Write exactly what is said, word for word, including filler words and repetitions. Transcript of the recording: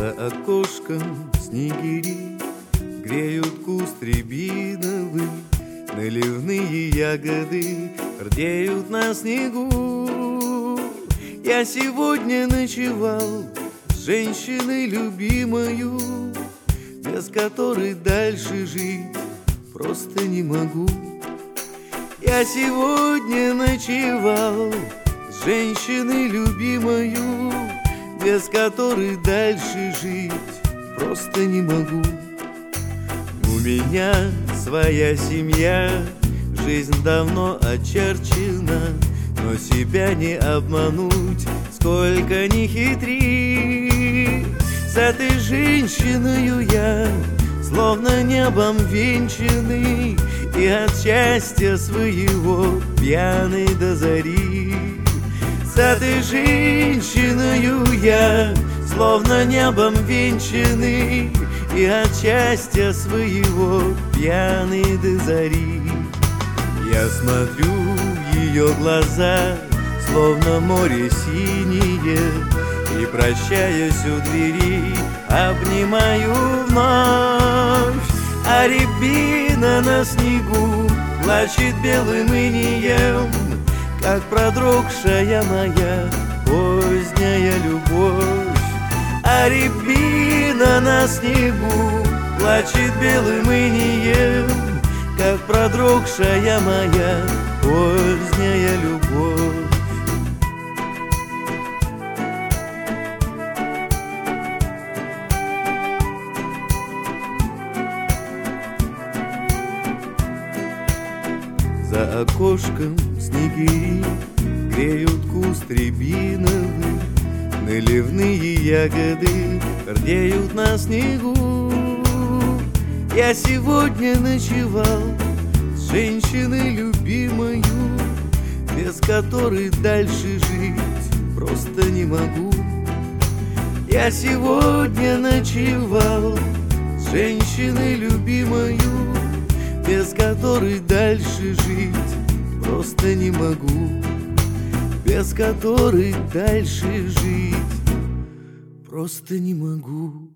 За окошком снегири греют куст рябиновый, наливные ягоды рдеют на снегу. Я сегодня ночевал с женщиной любимою, без которой дальше жить просто не могу. Я сегодня ночевал с женщиной любимою, без которой дальше жить просто не могу. У меня своя семья, жизнь давно очерчена, но себя не обмануть, сколько ни хитри. С этой женщиною я словно небом венчанный, и от счастья своего пьяный до зари. С этой женщиною я словно небом венчанный, и от счастья своего пьяный до зари. Я смотрю в ее глаза, словно море синее, и, прощаясь у двери, обнимаю вновь. А рябина на снегу плачет белым инеем, как продрогшая моя поздняя любовь. А рябина на снегу плачет белым инеем, как продрогшая моя поздняя любовь. За окошком снегири греют куст рябиновый, наливные ягоды рдеют на снегу. Я сегодня ночевал с женщиной любимою, без которой дальше жить просто не могу. Я сегодня ночевал с женщиной любимою, без которой дальше жить просто не могу. Без которой дальше жить просто не могу.